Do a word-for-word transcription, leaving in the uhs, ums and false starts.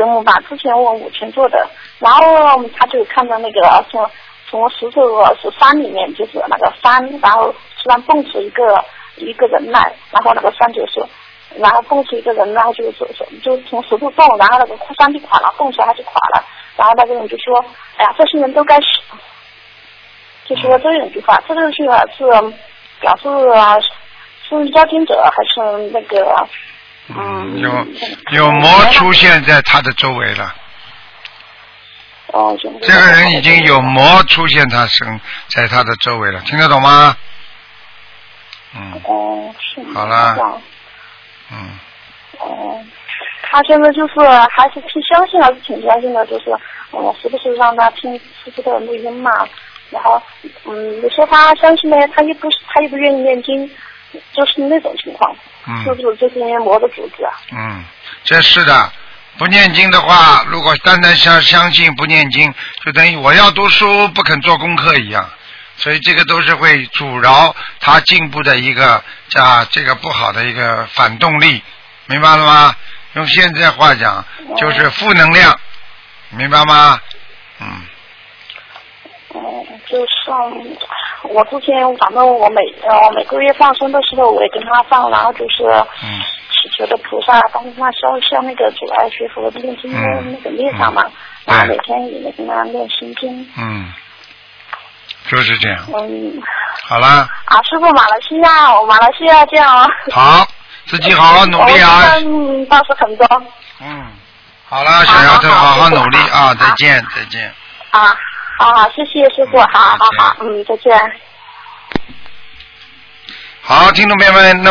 个木板，之前我母亲做的，然后他就看到那个从从石头是山里面，就是那个山，然后突然蹦出一个一个人来，然后那个山就是，然后蹦出一个人，然后就就就从石头蹦，然后那个山就垮了，蹦出来他就垮了，然后那个人就说，哎呀，这些人都该死，就说这样一句话，这个句话是表示是邀请者还是那个？ 嗯，有有魔出现在他的周围了。 哦， 这个人已经有魔出现他身在他的周围了，听得懂吗？嗯。 哦，是。 好了。嗯。 哦，他现在就是还是挺相信，还是挺相信的，就是嗯，时不时让他听师傅的录音嘛，然后嗯，有时候他相信呢，他又不他又不愿意念经，就是那种情况。 嗯， 是不是这些魔的组织啊？ 嗯，这是的。不念经的话，如果单单相相信不念经，就等于我要读书不肯做功课一样，所以这个都是会阻挠他进步的一个啊这个不好的一个反动力，明白了吗？用现在话讲就是负能量，明白吗？嗯。 嗯，就像我之前，反正我每呃每个月放生的时候，我也跟他放，然后就是祈求的菩萨帮他消消那个阻碍学佛念经的那个孽障嘛， 嗯、 然后每天也跟他念心经。 嗯，就是这样。 嗯。 好啦。 啊，师傅，马来西亚，我马来西亚这样啊。 好，自己好好努力啊。 嗯，倒是很多。 嗯，好啦，小丫头，好好努力啊！再见，再见。 啊。好好，谢谢师傅，好好好，嗯，再见。 好，听众朋友们，那